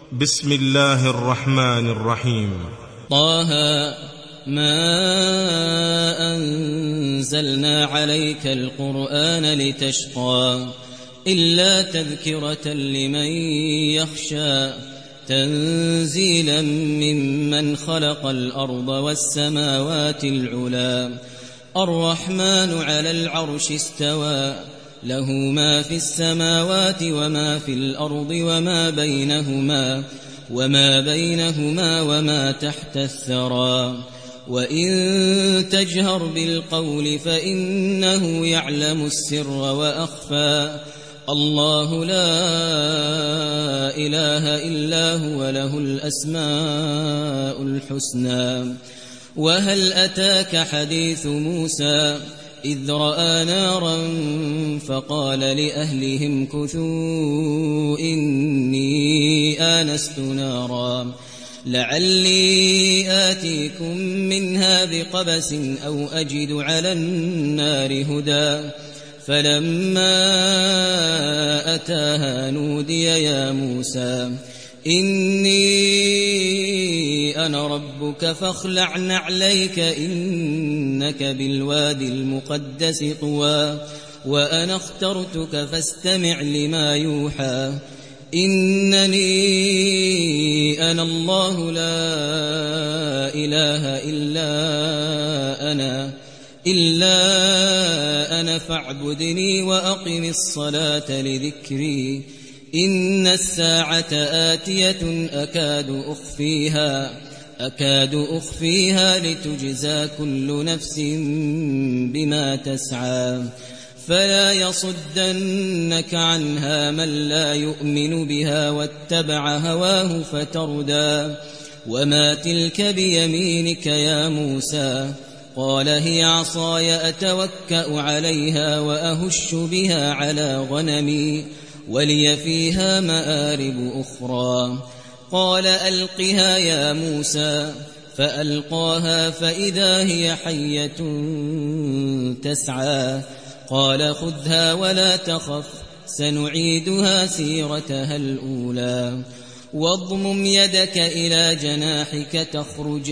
بسم الله الرحمن الرحيم. طه ما أنزلنا عليك القرآن لتشقى إلا تذكرة لمن يخشى تنزيلا ممن خلق الأرض والسماوات العلى الرحمن على العرش استوى له ما في السماوات وما في الأرض وما بينهما وما تحت الثرى وإن تجهر بالقول فإنه يعلم السر وأخفى الله لا إله إلا هو له الأسماء الحسنى. وهل أتاك حديث موسى إذ رأى نارا فقال لأهلهم كثوا إني آنست نارا لعلي آتيكم منها بقبس أو أجد على النار هدى فلما أتاها نودي يا موسى إني أنا ربك فاخلع نعليك إنك بالوادي المقدس طوى وأنا اخترتك فاستمع لما يوحى إنني أنا الله لا إله إلا أنا فاعبدني وأقم الصلاة لذكري إن الساعة آتية أكاد أخفيها لتجزى كل نفس بما تسعى فلا يصدنك عنها من لا يؤمن بها واتبع هواه فتردى وما تلك بيمينك يا موسى قال هي عصاي أتوكأ عليها وأهش بها على غنمي ولي فيها مآرب أخرى قال ألقها يا موسى فألقاها فإذا هي حية تسعى قال خذها ولا تخف سنعيدها سيرتها الأولى واضمم يدك إلى جناحك تخرج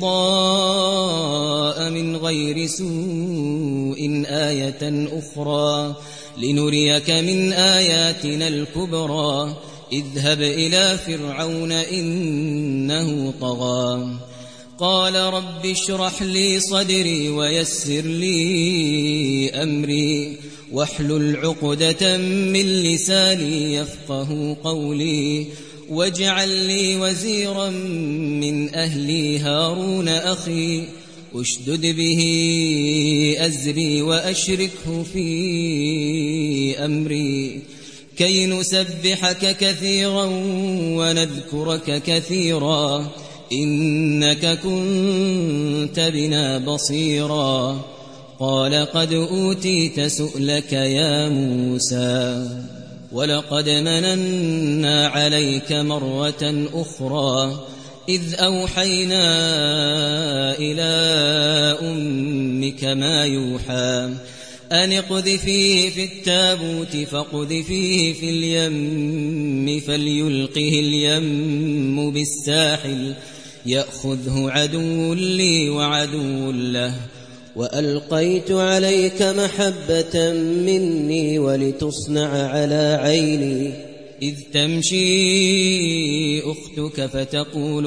بيضاء من غير سوء آية أخرى لنريك من آياتنا الكبرى اذهب إلى فرعون إنه طغى قال رب اشرح لي صدري ويسر لي أمري واحلل عقدة من لساني يفقه قولي واجعل لي وزيرا من أهلي هارون أخي أشدد به أزري وأشركه في أمري كي نسبحك كثيرا ونذكرك كثيرا إنك كنت بنا بصيرا قال قد أوتيت سؤلك يا موسى ولقد مننا عليك مرة أخرى إذ أوحينا إلى أمك ما يوحى أن اقذفيه في التابوت فاقذفيه في اليم فليلقه اليم بالساحل يأخذه عدو لي وعدو له وألقيت عليك محبة مني ولتصنع على عيني إذ تمشي أختك فتقول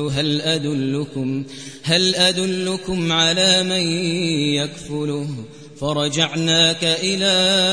هل أدلكم على من يكفله فرجعناك إلى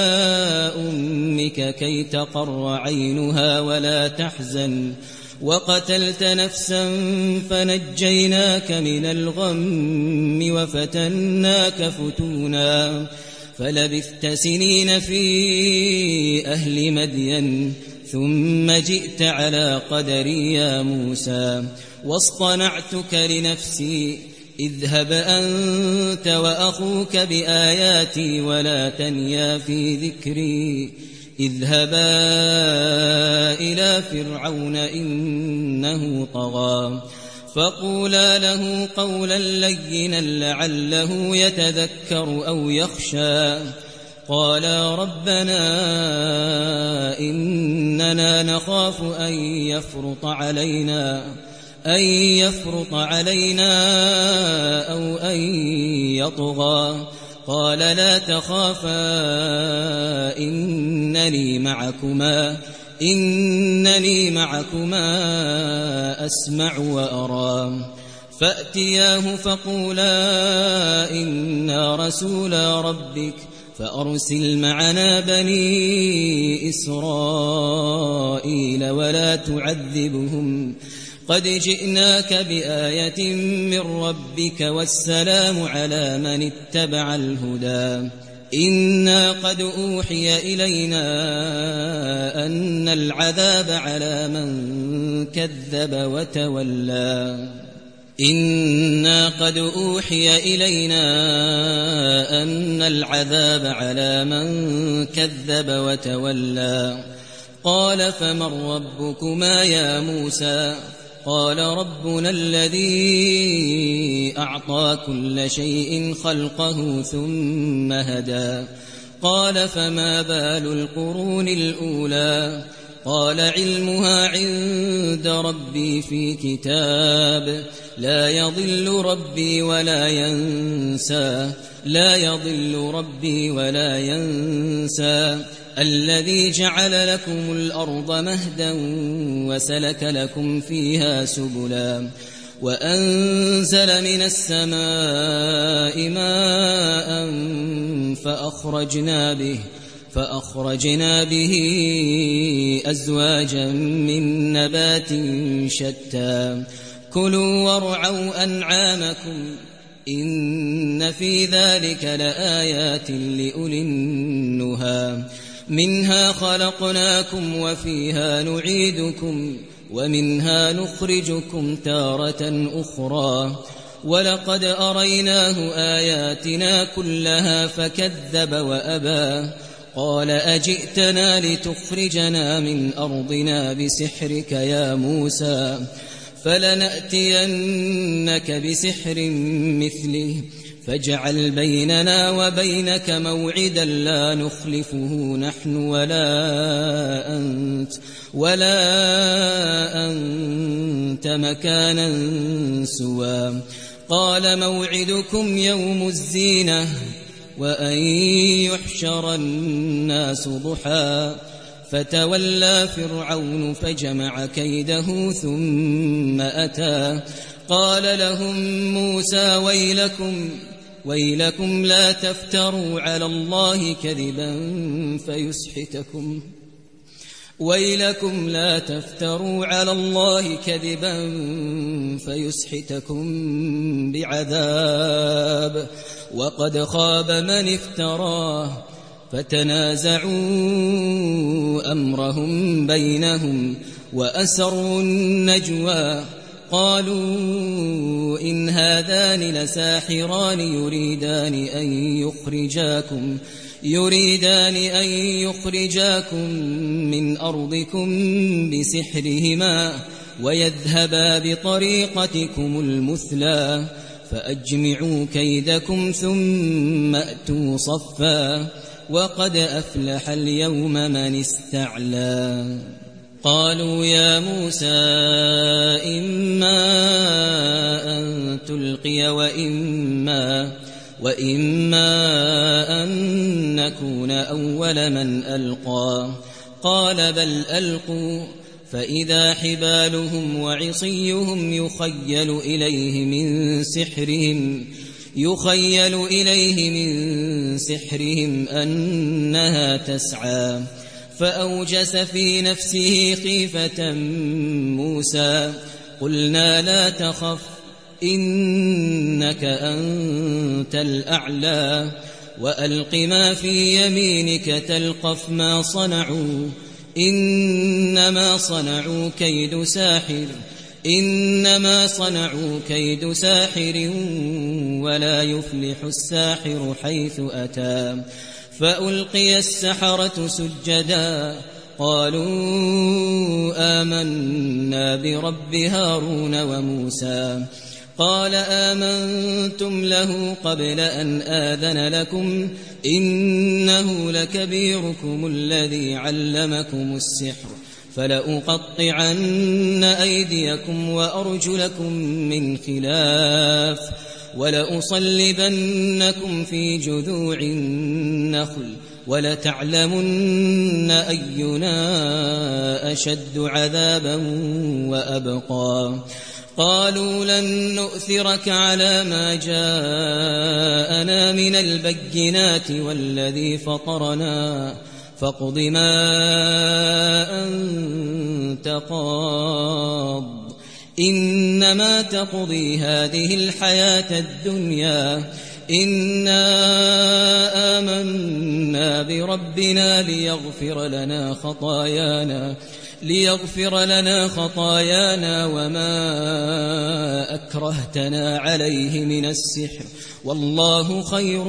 أمك كي تقر عينها ولا تحزن وقتلت نفسا فنجيناك من الغم وفتناك فتونا فلبثت سنين في أهل مدين ثم جئت على قدري يا موسى واصطنعتك لنفسي اذهب أنت وأخوك بآياتي ولا تنيا في ذكري اذهبا إلى فرعون إنه طغى فقولا له قولا لينا لعله يتذكر أو يخشى قالا ربنا إننا نخاف أن يفرط علينا أو أن يطغى قال لا تخافا إنني معكما أسمع وأرى فأتياه فقولا إنا رسولا ربك فأرسل معنا بني إسرائيل ولا تعذبهم قد جئناك بآية من ربك والسلام على من اتبع الهدى إنا قد أوحي إلينا أن العذاب على من كذب وتولى إنا قد أوحي إلينا أن العذاب على من كذب وتولى قال فمن ربكما يا موسى قال ربنا الذي أعطى كل شيء خلقه ثم هدى قال فما بال القرون الأولى قال علمها عند ربي في كتاب لا يضل ربي ولا ينسى الذي جعل لكم الأرض مهدا وسلك لكم فيها سبلا وأنزل من السماء ماء فأخرجنا به أزواجا من نبات شتى كلوا وارعوا أنعامكم إن في ذلك لآيات لأولي النهى منها خلقناكم وفيها نعيدكم ومنها نخرجكم تارة أخرى ولقد أريناه آياتنا كلها فكذب وأبى قال أجئتنا لتخرجنا من أرضنا بسحرك يا موسى فلنأتينك بسحر مثله فاجعل بيننا وبينك موعدا لا نخلفه نحن ولا أنت مكانا سوى قال موعدكم يوم الزينة وأن يحشر الناس ضحى فتولى فرعون فجمع كيده ثم أتى قال لهم موسى ويلكم لا تفتروا على الله كذبا فيسحتكم بعذاب وقد خاب من افتراه فتنازعوا أمرهم بينهم وأسروا النجوى قالوا إن هذان لساحران يريدان أن يخرجاكم من أرضكم بسحرهما ويذهبا بطريقتكم المثلى فأجمعوا كيدكم ثم أتوا صفا وقد أفلح اليوم من استعلى قالوا يا موسى إما أن تلقي وإما أن نكون أول من ألقى قال بل ألقوا فإذا حبالهم وعصيهم يخيل إليه من سحرهم أنها تسعى فأوجس في نفسه خيفة موسى قلنا لا تخف إنك أنت الأعلى وألق ما في يمينك تلقف ما صنعوا إنما صنعوا كيد ساحر ولا يفلح الساحر حيث أتى فألقي السحرة سجدا قالوا آمنا برب هارون وموسى قال آمنتم له قبل أن آذن لكم إنه لكبيركم الذي علمكم السحر فلأقطعن أيديكم وأرجلكم من خلاف ولأصلبنكم في جذوع النخل ولتعلمن أينا أشد عذابا وأبقى قالوا لن نؤثرك على ما جاءنا من البينات والذي فطرنا فاقض ما أنت قاض إنما تقضي هذه الحياة الدنيا إنا آمنا بربنا ليغفر لنا خطايانا وما أكرهتنا عليه من السحر والله خير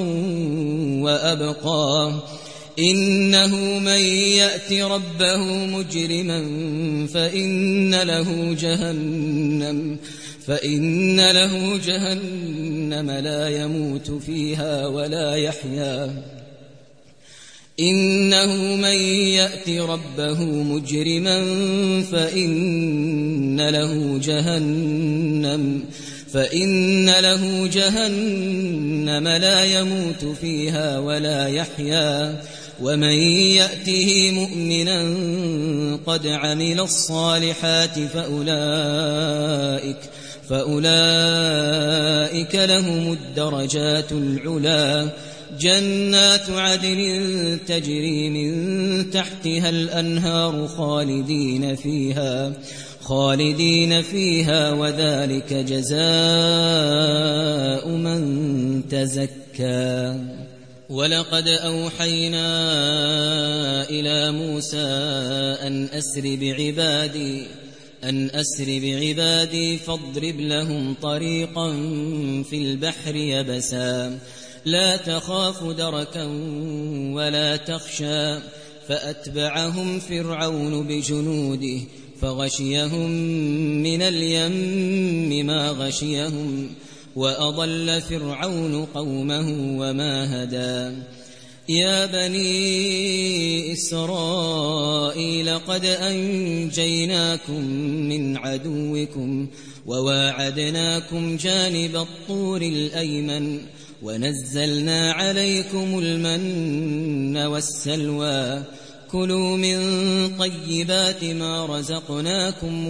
وأبقى إنه من يأت ربه مجرما فإن له جهنم لا يموت فيها ولا يحيا إنه من يأت ربه مجرما فإن له جهنم لا يموت فيها ولا يحيا ومن يأته مؤمنا قد عمل الصالحات فأولئك لهم الدرجات العلا جنات عدن تجري من تحتها الأنهار خالدين فيها وذلك جزاء من تزكى ولقد أوحينا إلى موسى أن أسر بعبادي فاضرب لهم طريقا في البحر يبسا لا تخاف دركا ولا تخشى فأتبعهم فرعون بجنوده فغشيهم من اليم ما غشيهم وأضل فرعون قومه وما هدى يا بني إسرائيل قد أنجيناكم من عدوكم وواعدناكم جانب الطور الأيمن ونزلنا عليكم المن والسلوى كلوا من طيبات ما رزقناكم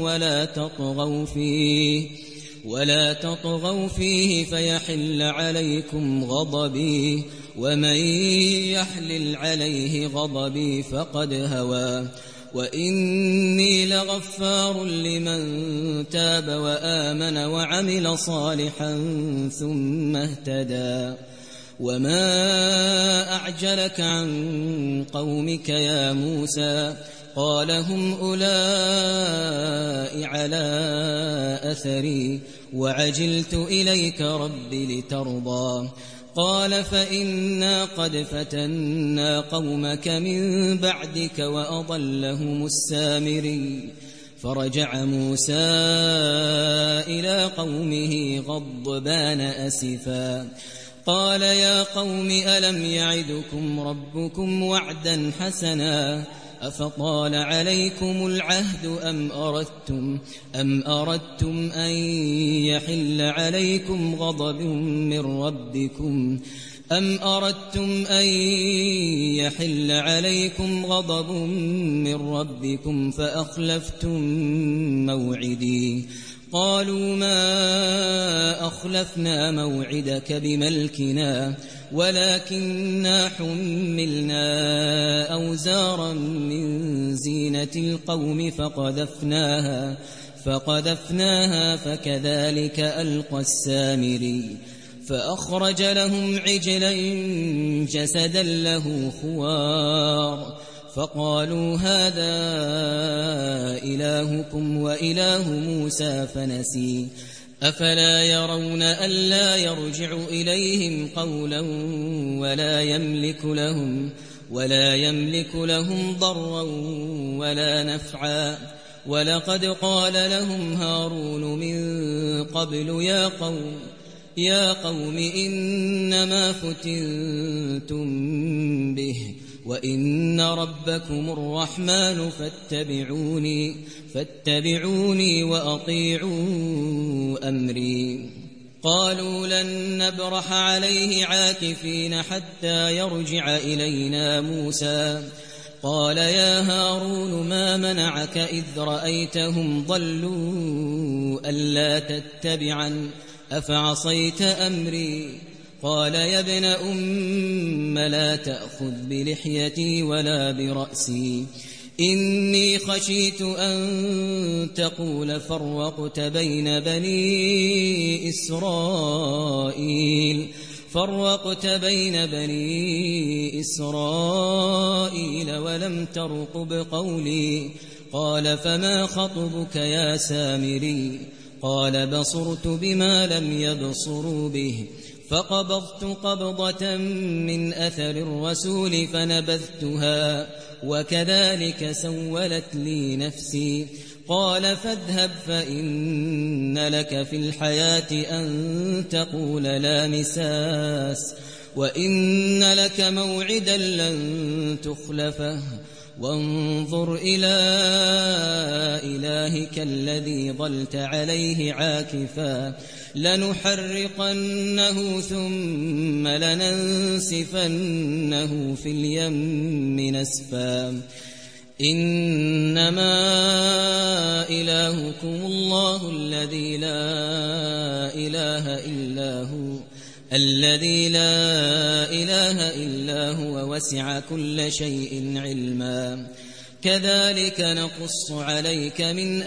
ولا تطغوا فيه فيحل عليكم غضبي ومن يحلل عليه غضبي فقد هوى وإني لغفار لمن تاب وآمن وعمل صالحا ثم اهتدى وما أعجلك عن قومك يا موسى قال هم أولئك على أثري وعجلت إليك رب لترضى قال فإنا قد فتنا قومك من بعدك وأضلهم السامري فرجع موسى إلى قومه غضبان أسفا قال يا قوم ألم يعدكم ربكم وعدا حسنا أفطال عليكم العهد أم أردتم أن يحل عليكم غضب من ربكم فأخلفتم موعدي قالوا ما أخلفنا موعدك بملكنا ولكننا حملنا أوزارا من زينة القوم فقذفناها فكذلك ألقى السامري فأخرج لهم عجلا جسدا له خوار فقالوا هذا إلهكم وإله موسى فنسي أفلا يرون ألا يرجع إليهم قولا ولا يملك لهم ضرا ولا نفعا ولقد قال لهم هارون من قبل يا قوم إنما فتنتم به وإن ربكم الرحمن فاتبعوني وأطيعوا أمري. قالوا لن نبرح عليه عاكفين حتى يرجع إلينا موسى. قال يا هارون ما منعك إذ رأيتهم ضلوا ألا تتبعن أفعصيت أمري. قال يا ابن أم لا تأخذ بلحيتي ولا برأسي إني خشيت أن تقول فرقت بين بني إسرائيل ولم ترقب قولي. قال فما خطبك يا سامري؟ قال بصرت بما لم يبصروا به فقبضت قبضة من أثر الرسول فنبذتها وكذلك سولت لي نفسي. قال فاذهب فإن لك في الحياة أن تقول لا مساس وإن لك موعدا لن تخلفه وانظر إلى إلهك الذي ظلت عليه عاكفا لنحرقنه ثم لننسفنه في اليم نسفا. إنما إلهكم الله الذي لا إله إلا هو وسع كل شيء علما. كذلك نقص عليك من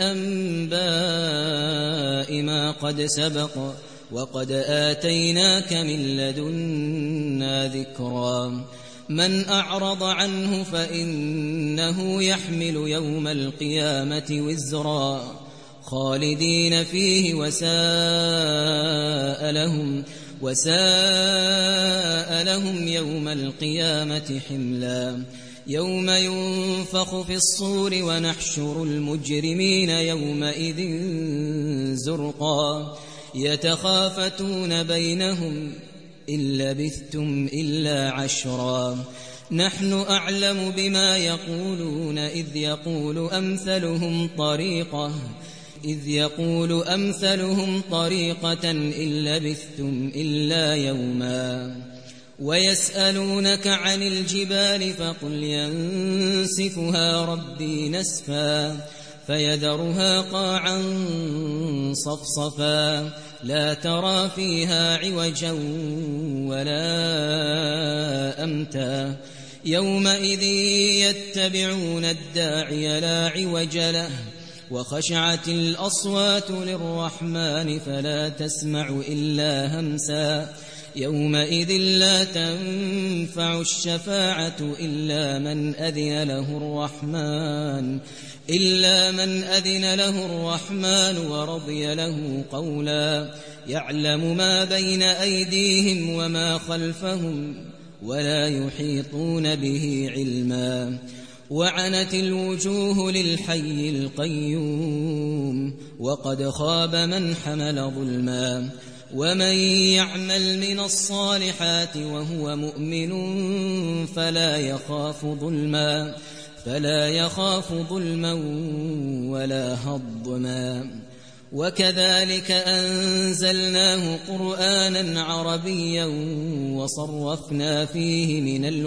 أنباء ما قد سبق وقد آتيناك من لدنا ذكرا. من أعرض عنه فإنه يحمل يوم القيامة وزرا خالدين فيه وساء لهم يوم القيامة حملا. يوم ينفخ في الصور ونحشر المجرمين يومئذ زرقا يتخافتون بينهم إن لبثتم إلا عشرا. نحن أعلم بما يقولون إذ يقول أمثلهم طريقة إن لبثتم إلا يوما. ويسألونك عن الجبال فقل ينسفها ربي نسفا فيذرها قاعا صفصفا لا ترى فيها عوجا ولا أمتا. يومئذ يتبعون الداعي لا عوج له وخشعت الأصوات للرحمن فلا تسمع إلا همسا. يومئذ لا تنفع الشفاعة إلا من أذن له الرحمن ورضي له قولا. يعلم ما بين أيديهم وما خلفهم ولا يحيطون به علما. وعنت الوجوه للحي القيوم وقد خاب من حمل ظلما. ومن يعمل من الصالحات وهو مؤمن فلا يخاف ظلما ولا هضما. وكذلك أنزلناه قرآنا عربيا وصرفنا فيه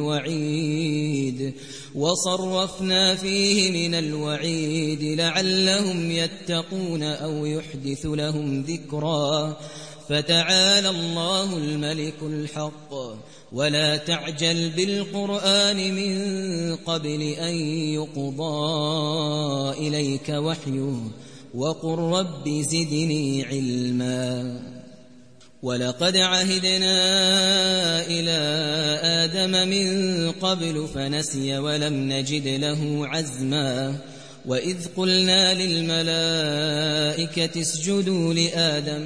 من الوعيد لعلهم يتقون أو يحدث لهم ذكرا. فتعالى الله الملك الحق ولا تعجل بالقرآن من قبل أن يقضى إليك وحيه وقل رب زدني علما. ولقد عهدنا إلى آدم من قبل فنسي ولم نجد له عزما. وإذ قلنا للملائكة اسجدوا لآدم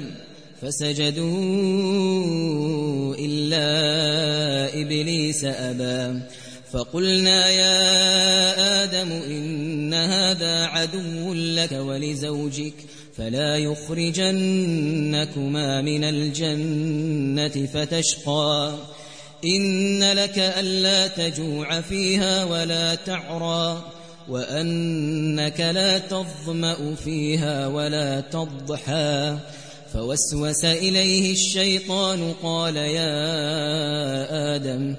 فسجدوا إلا إبليس أبى فقلنا يا آدم إن هذا عدو لك ولزوجك فلا يخرجنكما من الجنة فتشقى إن لك ألا تجوع فيها ولا تعرى وأنك لا تظمأ فيها ولا تضحى فوسوس إليه الشيطان قال يا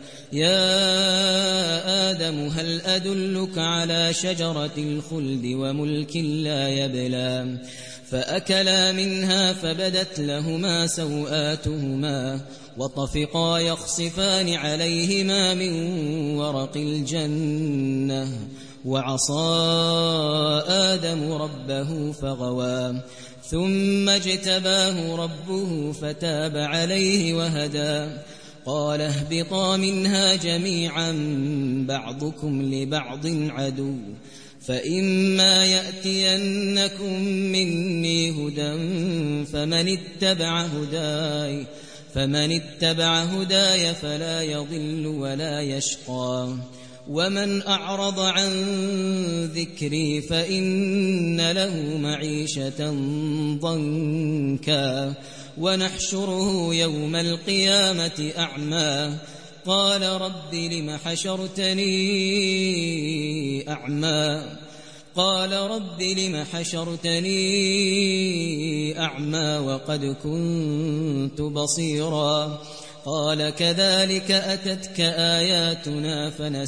آدم هل أدلك على شجرة الخلد وملك لا يبلى فأكلا منها فبدت لهما سوآتهما وطفقا يخصفان عليهما من ورق الجنة وعصى آدم ربه فغوى ثم اجتباه ربه فتاب عليه وهدى قال اهبطا منها جميعا بعضكم لبعض عدو فإما يأتينكم مني هدى فمن اتبع هداي فلا يضل ولا يشقى ومن أعرض عن ذكري فإن له معيشة ضنكا ونحشره يوم القيامة أعمى قال رب لم حشرتني أعمى وقد كنت بصيرا قال كذلك أتتك آياتنا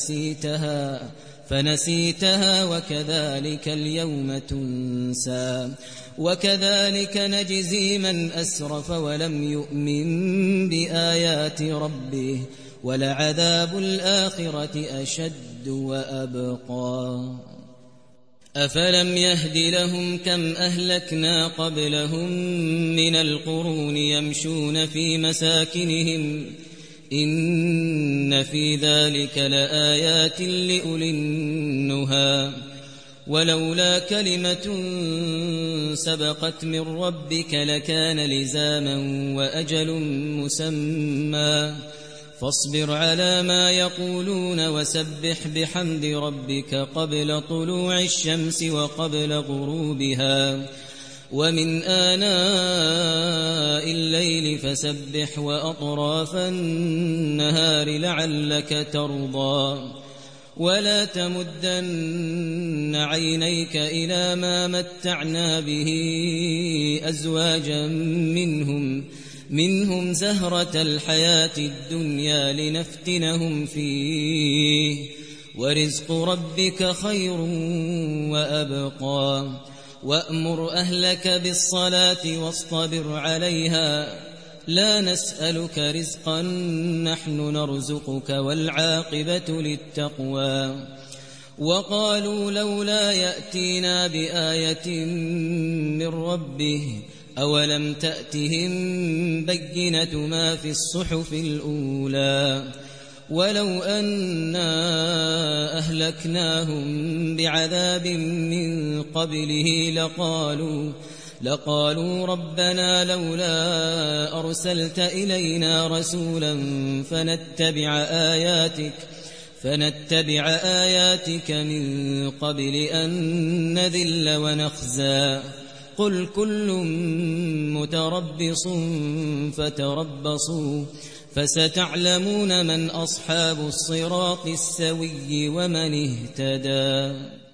فنسيتها وكذلك اليوم تنسى وكذلك نجزي من أسرف ولم يؤمن بآيات ربه ولعذاب الآخرة أشد وأبقى أفلم يهد لهم كم أهلكنا قبلهم من القرون يمشون في مساكنهم إن في ذلك لآيات لأولي النهى ولولا كلمة سبقت من ربك لكان لزاما وأجل مسمى فاصبر على ما يقولون وسبح بحمد ربك قبل طلوع الشمس وقبل غروبها ومن آناء الليل فسبح وأطراف النهار لعلك ترضى ولا تمدن عينيك إلى ما متعنا به أزواجا منهم زهرة الحياة الدنيا لنفتنهم فيه ورزق ربك خير وأبقى وأمر أهلك بالصلاة واصطبر عليها لا نسألك رزقا نحن نرزقك والعاقبة للتقوى وقالوا لولا يأتينا بآية من ربه أولم تأتهم بينة ما في الصحف الأولى ولو أنا أهلكناهم بعذاب من قبله لقالوا ربنا لولا أرسلت إلينا رسولا فنتبع آياتك من قبل أن نذل ونخزى قل كل متربص فتربصوا فستعلمون من أصحاب الصراط السوي ومن اهتدى